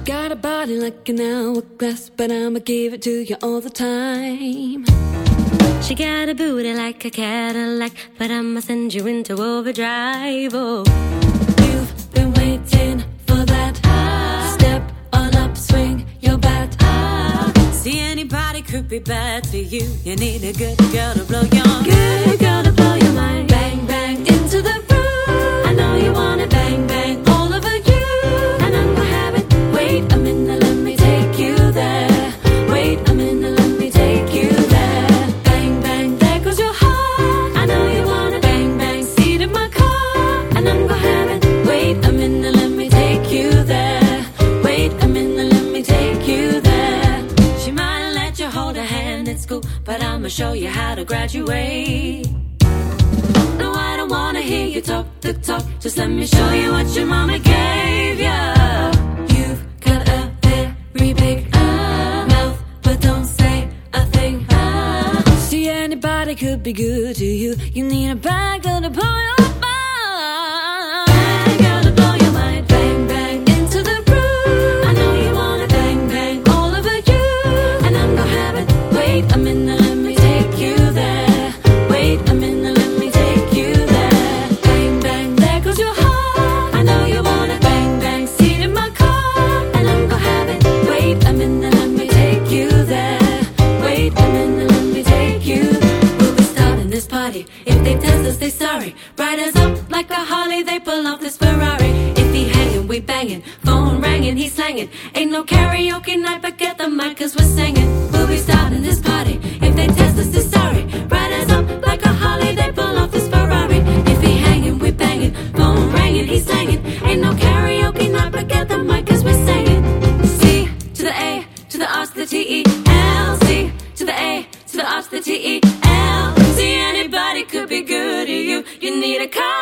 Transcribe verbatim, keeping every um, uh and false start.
got a body like an hourglass, but I'ma give it to you all the time. She got a booty like a Cadillac, but I'ma send you into overdrive. Oh, you've been waiting for that. Ah. Step on up, swing your bat. Ah. See, anybody could be bad to you. You need a good girl to blow your mind. Good girl to blow your mind. Bang, bang into the room. I know you want it. Bang, bang all over you. And I'm gonna have it. Wait a minute, let me take you there. Wait a minute, let me take you there. Bang, bang, there goes your heart. I know you want it. Bang, bang, seat in my car. And I'm gonna have it. Wait a minute, let me take you there. Wait a minute, let me take you there. She might let you hold her hand at school, but I'ma show you how to graduate. No, I don't wanna hear you talk the talk. Just let me show you what your mama gave ya. You've got a very big uh, mouth, but don't say a thing. Uh. See, anybody could be good to you. You need a bag of the blow your mind. Bag of the blow your mind. Bang, bang into the room. I know you want it. Bang, bang all over you. And I'm gonna have it. Wait a minute, let me take you there. Wait a minute, let me take you there. Bang, bang, there goes your heart. I know you want it. Bang, bang, seat in my car. And I'm gonna have it. Wait a minute, let me take you there. Wait a minute, let me take you. We'll be starting this party. If they test us, they sorry. Ride us up like a Harley, they pull off this Ferrari. If he hanging, we banging. Phone ringing, he slanging. Ain't no karaoke night, but get the mic, cause we're singing. We'll be starting this party. If they test us, they sorry. Ride us up like a Harley, they pull off this Ferrari. If he hanging, we banging. Phone ringing, he slanging. Ain't no karaoke night, but get the mic, cause we're singing. C to the A, to the R to the T E L. C to the A, to the R to the T E L. See, anybody could be good to you. You need a car.